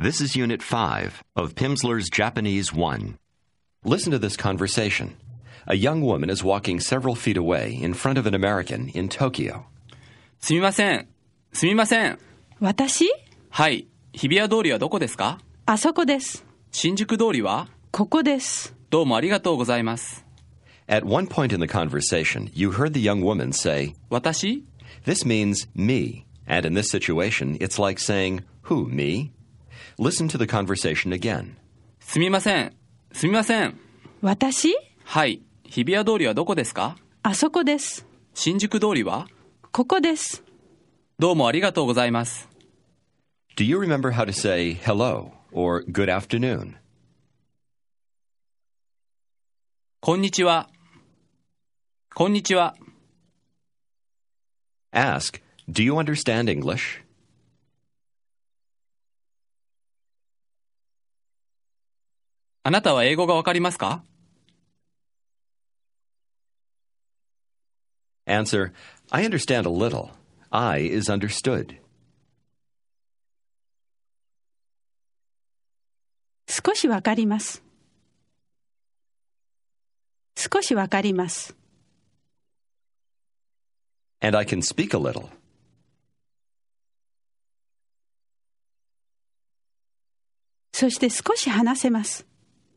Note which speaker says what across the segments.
Speaker 1: This is Unit 5 of Pimsleur's Japanese 1. Listen to this conversation. A young woman is walking several feet away in front of an American in Tokyo.
Speaker 2: すみません。すみません。
Speaker 3: 私？
Speaker 2: はい。日比谷通りはどこですか？
Speaker 3: あそこです。
Speaker 2: 新宿通りは？
Speaker 3: ここです。
Speaker 2: どうもありがとうございます。
Speaker 1: At one point in the conversation, you heard the young woman say,
Speaker 2: 私？
Speaker 1: This means me, and in this situation, it's like saying, Who, me? Listen to the conversation again.
Speaker 2: すみません。すみません。
Speaker 3: 私？
Speaker 2: はい。日比谷通りはどこですか？
Speaker 3: あそこです。
Speaker 2: 新宿通りは？
Speaker 3: ここです。
Speaker 2: どうもありがとうございます。
Speaker 1: Do you remember how to say hello or good afternoon?
Speaker 2: こんにちは。こんにちは。
Speaker 1: Ask, Do you understand English?
Speaker 2: あなたは英語がわかりますか？
Speaker 1: Answer, I understand a little. I is understood.
Speaker 3: 少しわかります。少しわかります。
Speaker 1: And I can speak a little.
Speaker 3: そして少し話せます。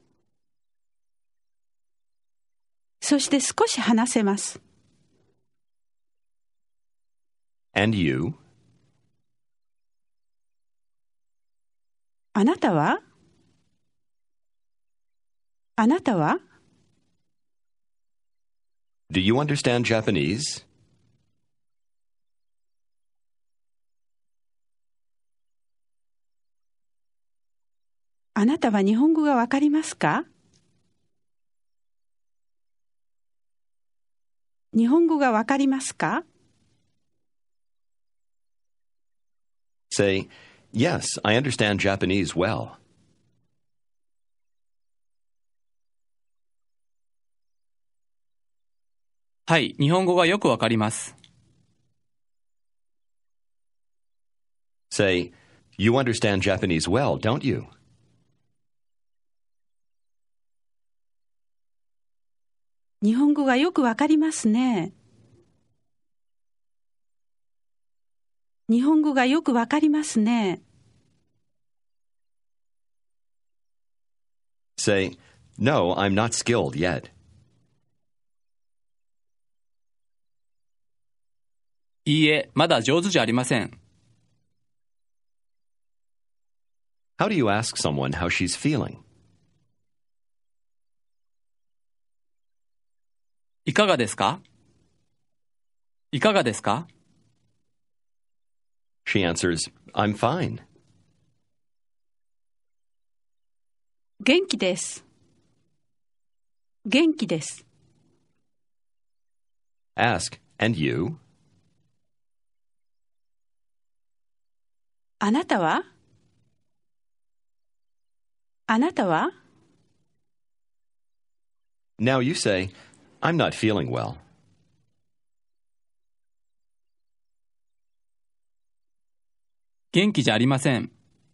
Speaker 3: そして少し話せます。
Speaker 1: And you?
Speaker 3: あなたは？あなたは？
Speaker 1: Do you understand Japanese?
Speaker 3: あなたは日本語がわかりますか？日本語がわかりますか？
Speaker 1: Say, Yes, I understand Japanese well.
Speaker 2: はい。日本語がよくわかります。
Speaker 1: Say, You understand Japanese well, don't you?
Speaker 3: 日本語がよくわかりますね。日本語がよくわかりますね。
Speaker 1: Say, No, I'm not skilled yet.
Speaker 2: いいえ、まだ上手じゃありません。
Speaker 1: How do you ask someone how she's feeling?
Speaker 2: いかがですか？いかがですか？
Speaker 1: She answers, I'm fine.
Speaker 3: 元気です。元気です。
Speaker 1: Ask, And you?
Speaker 3: あなたは？あなたは？
Speaker 1: Now you say, I'm not feeling well.
Speaker 2: 元気じゃありません。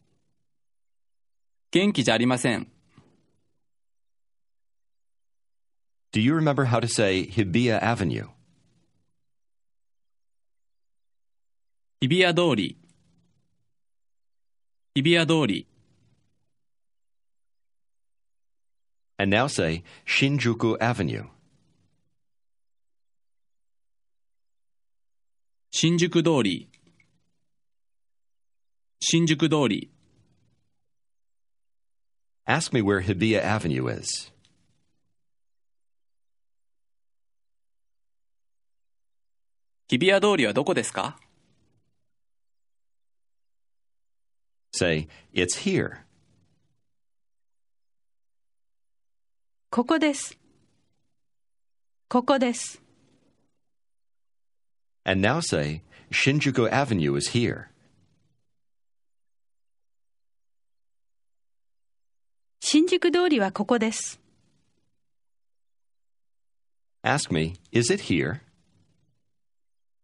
Speaker 2: 元気じゃありません。
Speaker 1: Do you remember how to say Hibiya Avenue?
Speaker 2: 日比谷通り。日比谷通り。
Speaker 1: And now say Shinjuku Avenue.
Speaker 2: 新宿通り。新宿通り。
Speaker 1: Ask me where Hibiya Avenue is.
Speaker 2: 日比谷通りはどこですか？
Speaker 1: Say, It's here.
Speaker 3: ここです。ここです。
Speaker 1: And now say, Shinjuku Avenue is here.
Speaker 3: 新宿通りはここです。
Speaker 1: Ask me, Is it here?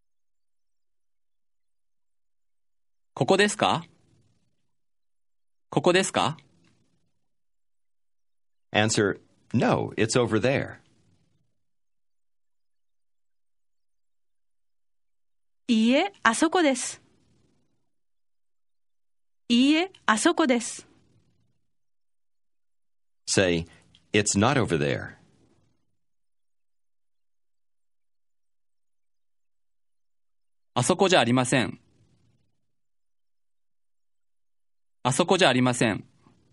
Speaker 2: ここですか？こここですか？
Speaker 1: Answer, no, it's over there.
Speaker 3: いいえ、あそこです。いいえ、あそこです。
Speaker 1: Say, it's not over there.
Speaker 2: あそこじゃありません。あそこじゃありません。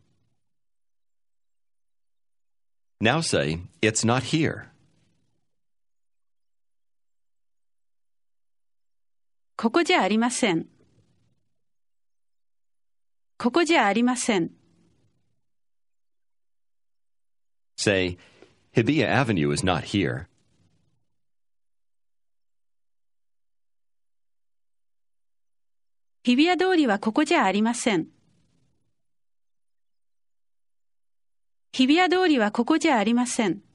Speaker 1: Now say, it's not here.
Speaker 3: ここじゃありません。ここじゃありません。
Speaker 1: Say, Hibiya Avenue is not here.
Speaker 3: 日比谷通りはここじゃありません。日比谷通りはここじゃありません。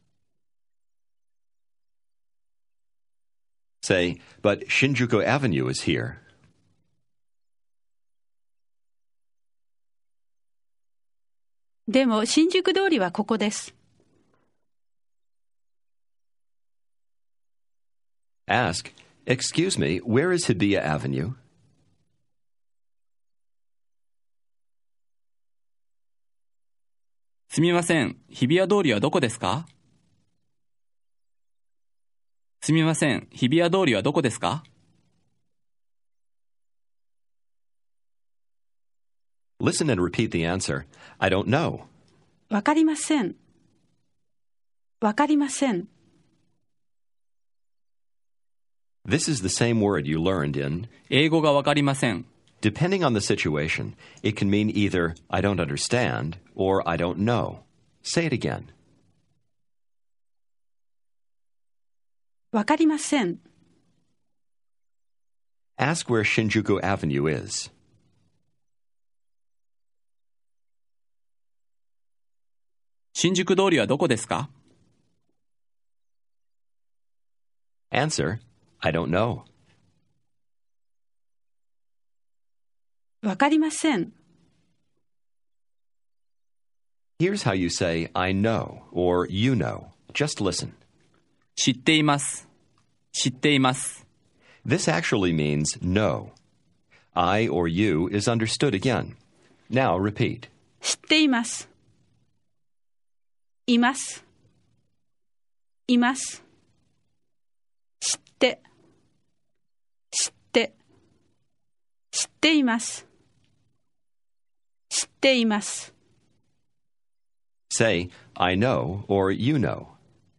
Speaker 1: Say, but Shinjuku Avenue is here.
Speaker 3: でも新宿通りはここです。
Speaker 1: Ask, excuse me, where is Hibiya Avenue?
Speaker 2: すみません。日比谷通りはどこですか？すみません。日比谷通りはどこですか？
Speaker 1: Listen and repeat the answer. I don't know.
Speaker 3: わかりません。わかりません。
Speaker 1: This is the same word you learned in.
Speaker 2: 英語がわかりません。
Speaker 1: Depending on the situation, it can mean either I don't understand or I don't know. Say it again.
Speaker 3: わかりません。
Speaker 1: Ask where Shinjuku Avenue is.
Speaker 2: 新宿通りはどこですか？
Speaker 1: Answer, I don't know.
Speaker 3: わかりません。
Speaker 1: Here's how you say I know or you know. Just listen.
Speaker 2: 知っています。知っています。
Speaker 1: This actually means know. I or you is understood again. Now repeat.
Speaker 3: 知っています。います。います。知って。知って。知っています。知っています。
Speaker 1: Say, I know or you know.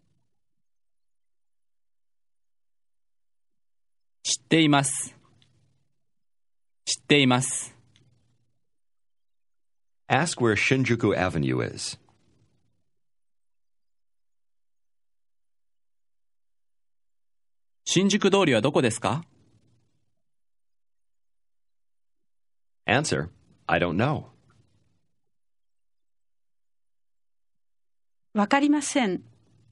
Speaker 2: 知っています。知っています。
Speaker 1: Ask where Shinjuku Avenue is.
Speaker 2: 新宿通りはどこですか？
Speaker 1: Answer, I don't know.
Speaker 3: わかりません。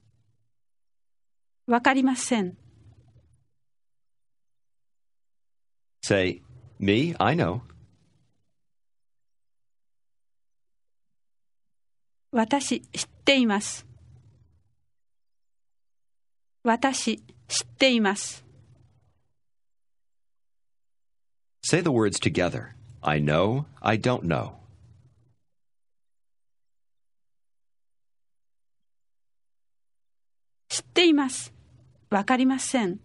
Speaker 3: わかりません。
Speaker 1: Say, me, I know.
Speaker 3: 私、知っています。私、知っています。
Speaker 1: Say the words together. I know, I don't know.
Speaker 3: 知っています。わかりません。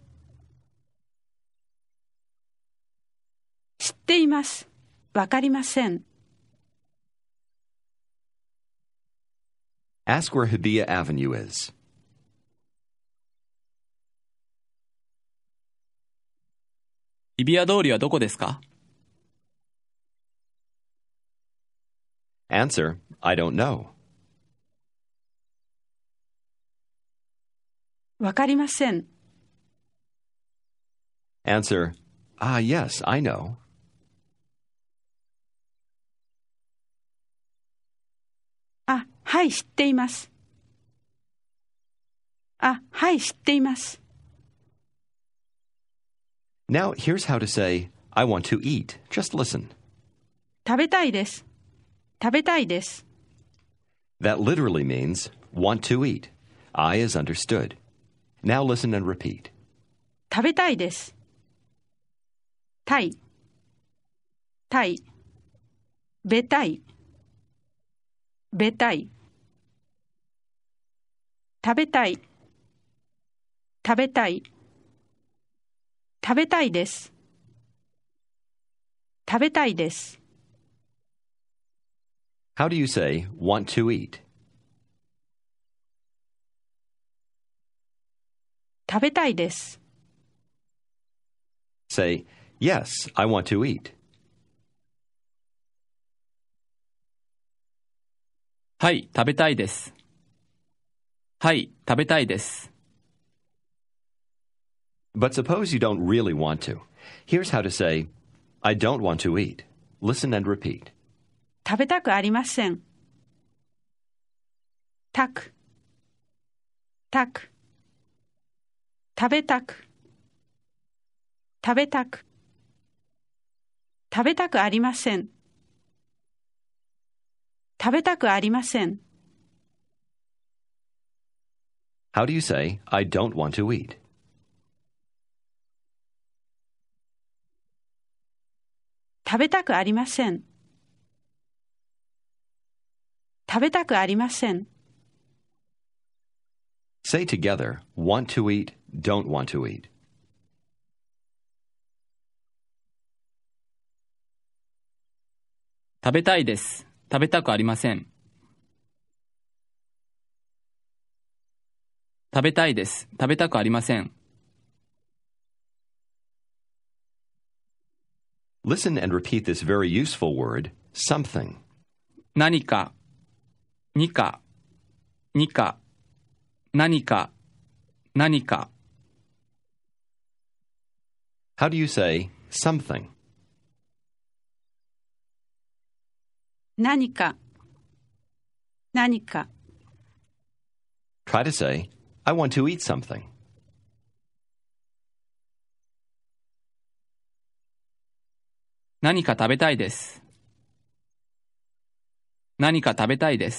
Speaker 3: 知っています。わかりません。
Speaker 1: Ask where Hibiya Avenue is.
Speaker 2: 日比谷通りはどこですか？
Speaker 1: Answer, I don't know.
Speaker 3: わかりません。
Speaker 1: Answer, yes, I know.
Speaker 3: あ、はい、知っています。あ、はい、知っています。
Speaker 1: Now, here's how to say, I want to eat. Just listen.
Speaker 3: 食べたいです。 食べたいです。
Speaker 1: That literally means want to eat. I is understood. Now listen and repeat.
Speaker 3: 食べたいです。たい、たい、べたい、べたい。食べたい、食べたい、食べたいです。食べたいです。
Speaker 1: How do you say want to eat?
Speaker 3: 食べたいです。
Speaker 1: Say, yes, I want to eat.
Speaker 2: はい、食べたいです。はい、食べたいです。
Speaker 1: But suppose you don't really want to. Here's how to say, I don't want to eat. Listen and repeat.
Speaker 3: 食べたくありません。たく、たく、食べたく、食べたく、食べたくありません。食べたくありません。
Speaker 1: How do you say, I don't want to eat?
Speaker 3: 食べたくありません。食べたくありません。
Speaker 1: Say together, want to eat, don't want to eat.
Speaker 2: 食べたいです。食べたくありません。食べたいです。食べたくありません。
Speaker 1: Listen and repeat this very useful word, something.
Speaker 2: 何か、にか、にか、何か、何か。
Speaker 1: How do you say something?
Speaker 3: 何か、何か。
Speaker 1: Try to say, I want to eat something.
Speaker 2: 何か食べたいです。何か食べたいです。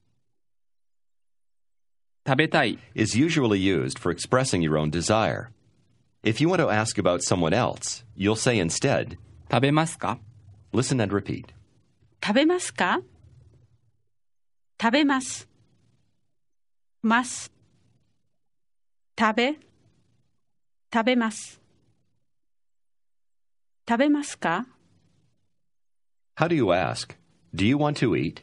Speaker 2: 食べたい
Speaker 1: is usually used for expressing your own desire. If you want to ask about someone else, you'll say instead,
Speaker 2: 食べますか
Speaker 1: listen and repeat.
Speaker 3: 食べますか？食べます。ます。食べ。食べます。食べますか？
Speaker 1: How do you ask? Do you want to eat?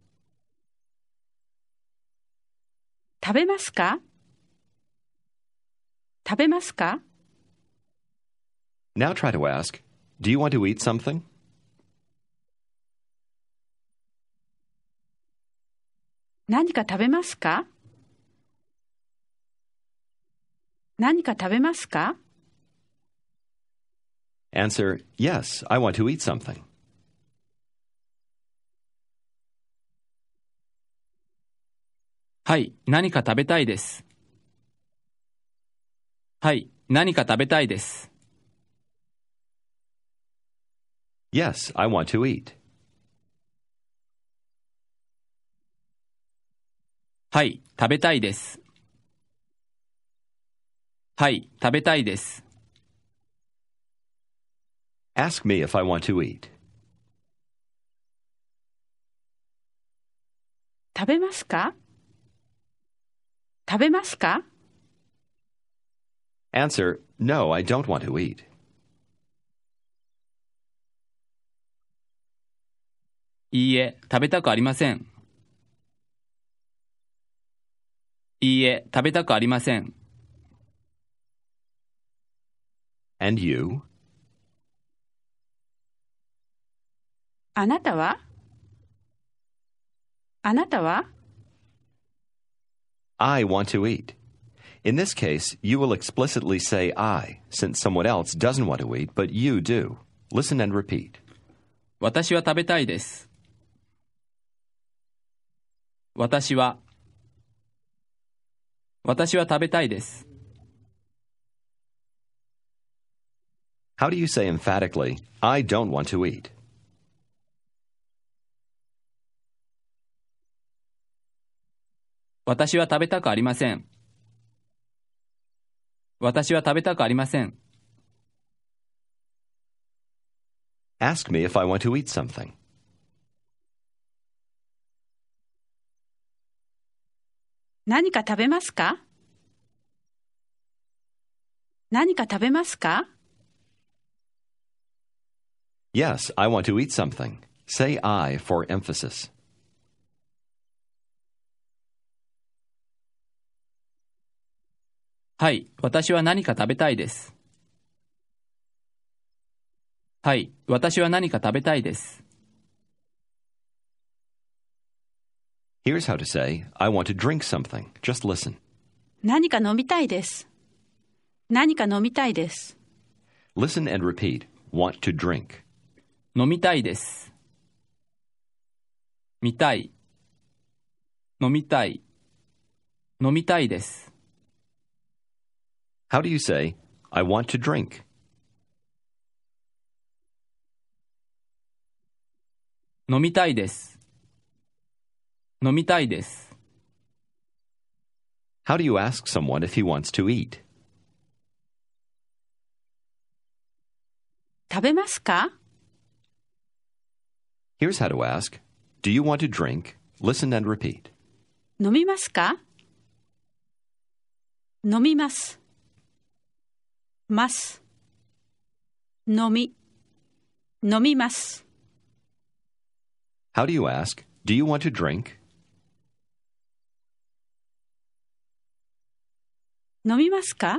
Speaker 3: 食べますか？食べますか？
Speaker 1: Now try to ask, do you want to eat something?
Speaker 3: 何か食べますか？何か食べますか？
Speaker 1: Answer, yes, I want to eat something.
Speaker 2: はい、何か食べたいです。はい、何か食べたいです。
Speaker 1: Yes, I want to eat.
Speaker 2: はい、食べたいです。はい、食べたいです。
Speaker 1: Ask me if I want to eat.
Speaker 3: 食べますか？食べますか？
Speaker 1: Answer, no, I don't want to eat.
Speaker 2: いいえ、食べたくありません。いいえ、食べたくありません。
Speaker 1: And you?
Speaker 3: あなたは？あなたは？
Speaker 1: I want to eat. In this case, you will explicitly say I, since someone else doesn't want to eat, but you do. Listen and repeat.
Speaker 2: 私は食べたいです。私は食べたいです。
Speaker 1: How do you say emphatically, I don't want to eat?
Speaker 2: 私は食べたくありません。私は食べたくありません。
Speaker 1: Ask me if I want to eat something.
Speaker 3: 何か食べますか？何か食べますか？
Speaker 1: Yes, I want to eat something. Say I for emphasis.
Speaker 2: はい、私は何か食べたいです。はい、私は何か食べたいです。
Speaker 1: Here's how to say, I want to drink something. Just listen.
Speaker 3: 何か飲みたいです。何か飲みたいです。
Speaker 1: Listen and repeat. Want to drink.
Speaker 2: 飲みたいです。見たい。飲みたい。飲みたいです。
Speaker 1: How do you say, I want to drink?
Speaker 2: 飲みたいです。飲みたいです。
Speaker 1: How do you ask someone if he wants to eat?
Speaker 3: 食べますか？
Speaker 1: Here's how to ask. Do you want to drink? Listen and repeat.
Speaker 3: 飲みますか？飲みます。ます。飲み。飲みます。
Speaker 1: How do you ask? Do you want to drink?
Speaker 3: 飲みますか？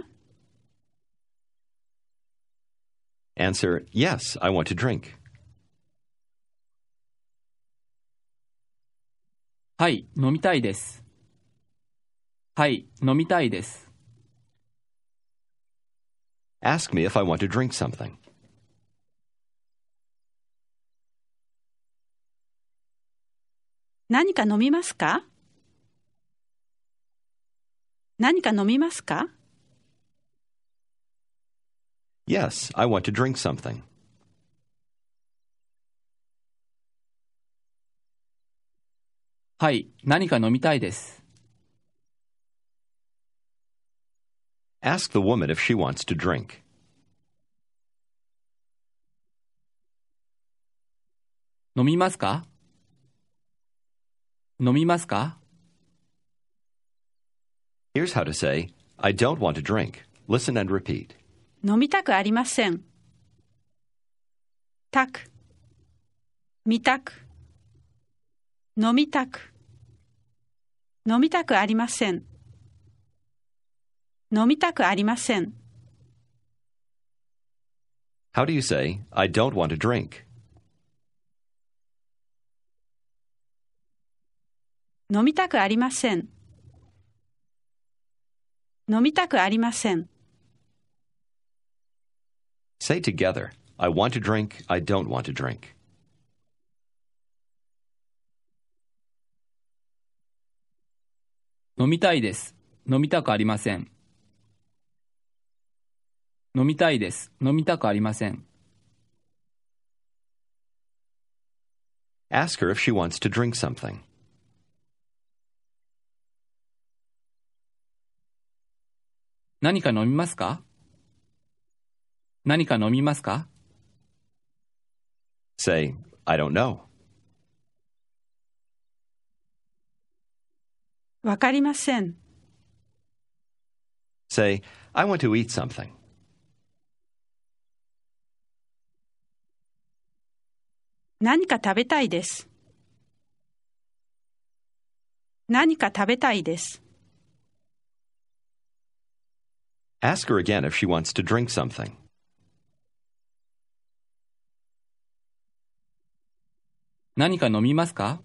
Speaker 1: Answer, yes, I want to drink.
Speaker 2: はい、飲みたいです。はい、飲みたいです。
Speaker 1: Ask me if I want to drink something.
Speaker 3: 何か飲みますか？何か飲みますか？
Speaker 1: Yes, I want to drink something.
Speaker 2: はい、何か飲みたいです。
Speaker 1: Ask the woman if she wants to drink.
Speaker 2: 飲みますか？飲みますか？
Speaker 1: Here's how to say, I don't want to drink. Listen and repeat.
Speaker 3: 飲みたくありません。たく。見たく。飲みたく。飲みたくありません。飲みたくありません。
Speaker 1: How do you say, I don't want to drink?
Speaker 3: 飲みたくありません。飲みたくありません。
Speaker 1: Say together, I want to drink, I don't want to drink.
Speaker 2: 飲みたいです。飲みたくありません。飲みたいです。飲みたくありません。
Speaker 1: Ask her if she wants to drink something.
Speaker 2: 何か飲みますか？何か飲みますか？
Speaker 1: Say, I don't know.
Speaker 3: わかりません。
Speaker 1: Say, I want to eat something.
Speaker 3: 何か食べたいです。何か食べたいです。
Speaker 1: Ask her again if she wants to drink something.
Speaker 2: 何か飲みますか？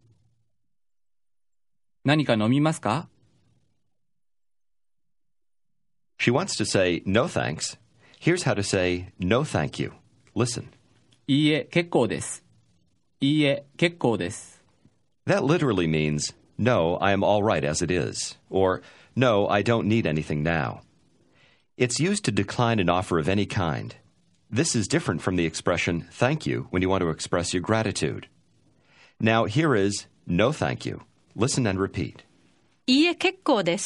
Speaker 2: 何か飲みますか？
Speaker 1: She wants to say, no thanks. Here's how to say, no thank you. Listen.
Speaker 2: いいえ、結構です。いいえ、結構です。
Speaker 1: That literally means, no, I am all right as it is, or no, I don't need anything now. It's used to decline an offer of any kind. This is different from the expression thank you when you want to express your gratitude. Now here is no thank you. Listen and repeat.
Speaker 3: いいえ、結構です。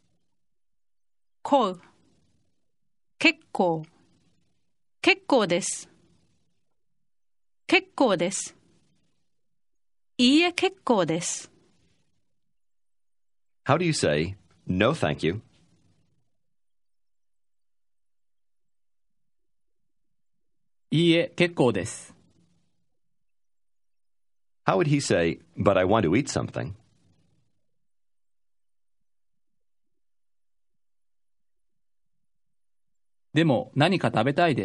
Speaker 3: こう。結構。結構です。結構です。いいえ、結構です。
Speaker 1: How do you say, no thank you?
Speaker 2: いいえ、結構です。
Speaker 1: How would he say, but I want to eat something?
Speaker 2: でも何か食べたいです。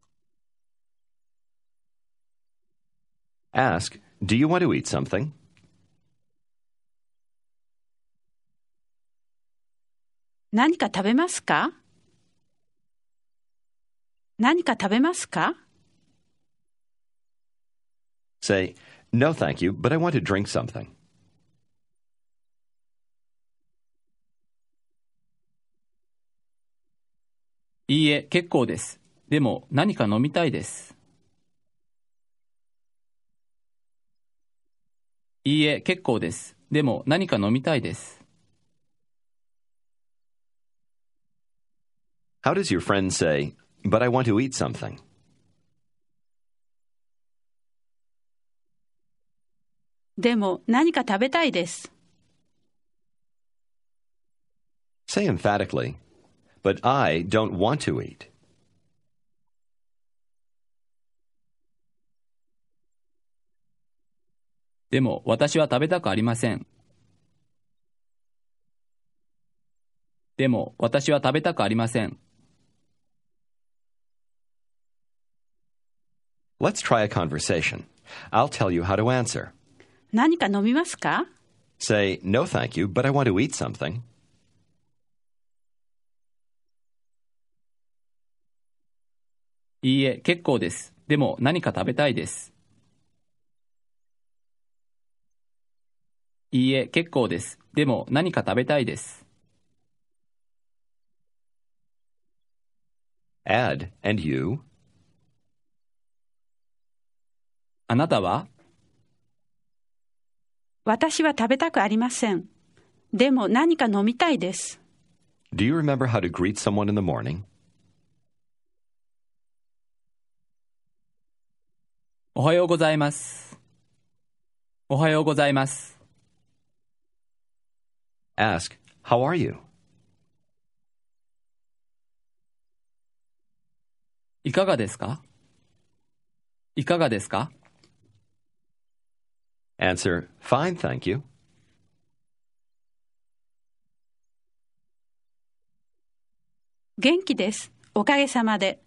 Speaker 1: Ask, do you want to eat something?
Speaker 3: 何か食べますか？何か食べますか？
Speaker 1: Say, no thank you, but I want to drink something.
Speaker 2: いいえ、結構です。でも何か飲みたいです。いいえ、結構です。でも何か飲みたいです。
Speaker 1: How does your friend say, but I want to eat something?
Speaker 3: でも何か食べたいです。
Speaker 1: Say emphatically, but I don't want to eat.
Speaker 2: でも私は食べたくありません。でも私は食べたくありません。
Speaker 1: Let's try a conversation. I'll tell you how to answer.
Speaker 3: 何か飲みますか？
Speaker 1: Say, no thank you, but I want to eat something.
Speaker 2: いいえ、結構です。でも何か食べたいです。いいえ、結構です。でも何か食べたいです。
Speaker 1: Add, and you?
Speaker 2: あなたは？
Speaker 3: 私は食べたくありません。でも何か飲みたいです。
Speaker 1: Do you remember how to greet someone in the morning?
Speaker 2: おはようございます。おはようございます。
Speaker 1: Ask, how are you?
Speaker 2: いかがですか？いかがですか？
Speaker 1: Answer, fine, thank you.
Speaker 3: 元気です。おかげさまで。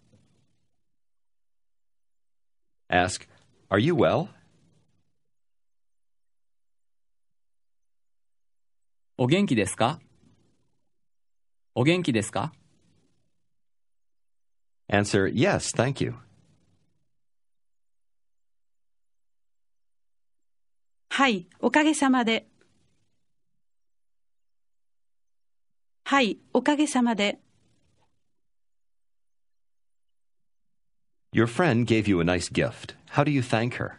Speaker 1: Ask, are you well?
Speaker 2: お元気ですか？お元気ですか？
Speaker 1: Answer, yes, thank you.
Speaker 3: はい、おかげさまで。はい、おかげさまで。
Speaker 1: Your friend gave you a nice gift. How do you thank her?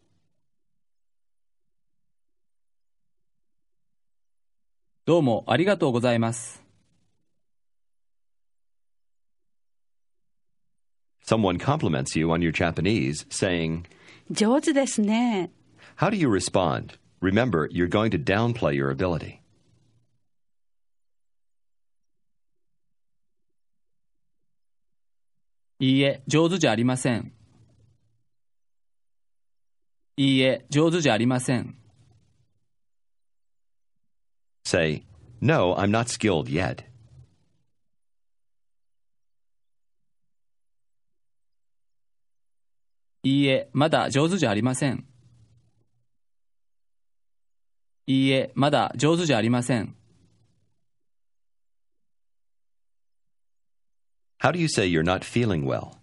Speaker 2: どうもありがとうございます。
Speaker 1: Someone compliments you on your Japanese, saying,
Speaker 3: 上手ですね。
Speaker 1: how do you respond? Remember, you're going to downplay your ability.
Speaker 2: いいえ、上手じゃありません。いいえ、上手じゃありません。
Speaker 1: Say, no, I'm not skilled yet.
Speaker 2: いいえ、まだ上手じゃありません。いいえ、まだ上手じゃありません。
Speaker 1: How do you say you're not feeling well?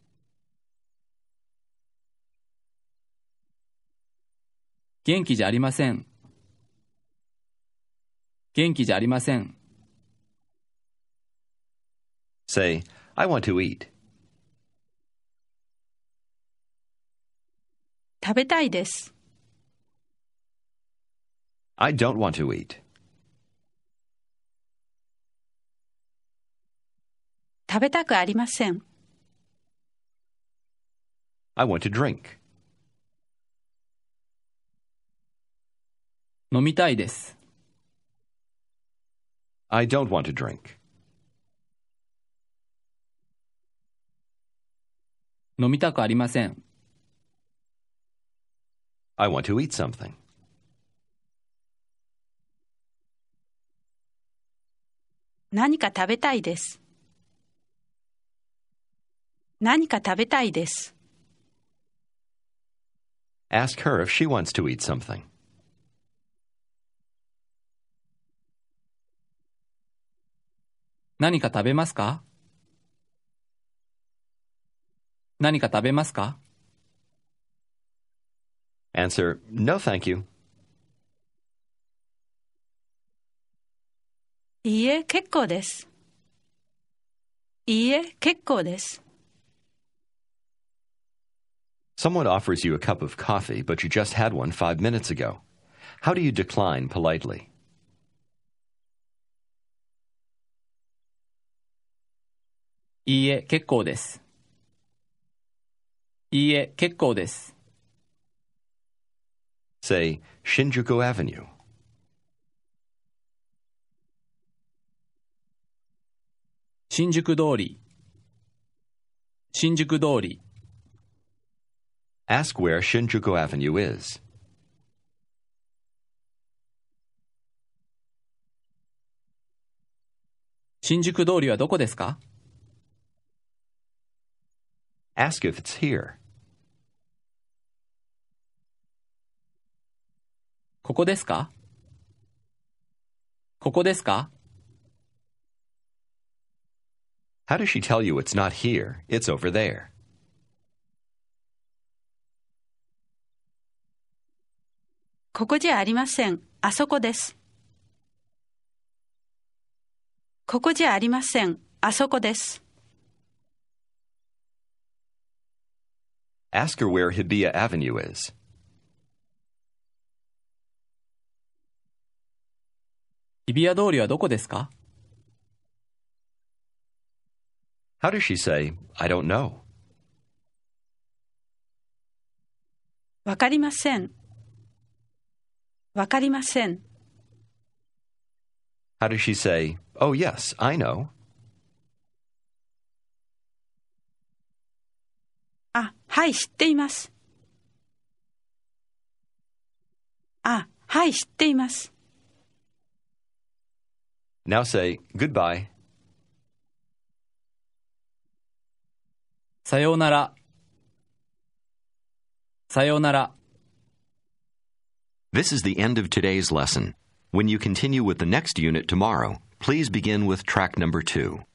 Speaker 2: 元気じゃありません。元気じゃありません。
Speaker 1: Say, I want to eat.
Speaker 3: 食べたいです。
Speaker 1: I don't want to eat.
Speaker 3: 食べたくありません。
Speaker 1: I want to drink.
Speaker 2: 飲みたいです。
Speaker 1: I don't want to drink.
Speaker 2: 飲みたくありません。
Speaker 1: I want to eat something.
Speaker 3: 何か食べたいです。何か食べたいです。
Speaker 1: Ask her if she wants to eat something.
Speaker 2: 何か食べますか？何か食べますか？
Speaker 1: Answer, no thank you.
Speaker 3: いいえ、結構です。いいえ、結構です。
Speaker 1: Someone offers you a cup of coffee, but you just had one 5 minutes ago. How do you decline politely?
Speaker 2: いいえ、結構です。いいえ、結構です。
Speaker 1: Say, Shinjuku Avenue.
Speaker 2: 新宿通り。新宿通り。
Speaker 1: Ask where Shinjuku Avenue is.
Speaker 2: 新宿通りはどこですか？
Speaker 1: Ask if it's here.
Speaker 2: ここですか？ここですか？
Speaker 1: How does she tell you it's not here? It's over there.
Speaker 3: ここじゃありません。あそこです。ここじゃありません。あそこです。
Speaker 1: Ask her where Hibiya Avenue is.
Speaker 2: 日比谷通りはどこですか？
Speaker 1: How does she say, I don't know?
Speaker 3: わかりません。わかりません。
Speaker 1: How does she say, oh yes, I know?
Speaker 3: あ、はい、知っています。あ、はい、知っています。
Speaker 1: Now say, goodbye.
Speaker 2: さようなら。さようなら。
Speaker 1: This is the end of today's lesson. When you continue with the next unit tomorrow, please begin with track number 2.